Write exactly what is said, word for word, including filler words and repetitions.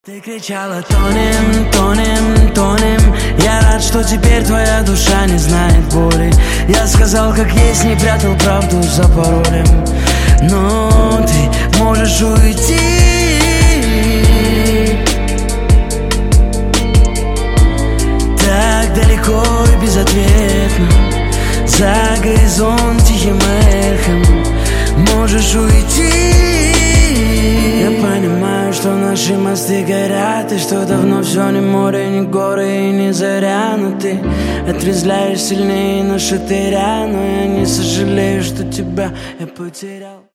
Ты кричала: тонем, тонем, тонем. Я рад, что теперь твоя душа не знает боли. Я сказал, как есть, не прятал правду за паролем. Но ты можешь уйти. Так далеко и безответно, за горизонт тихим эхом можешь уйти. Я понимаю, что наши мосты горят, и что давно все не море, не горы и не заря. Но ты отрезвляешь сильнее на шатыря. Но я не сожалею, что тебя я потерял.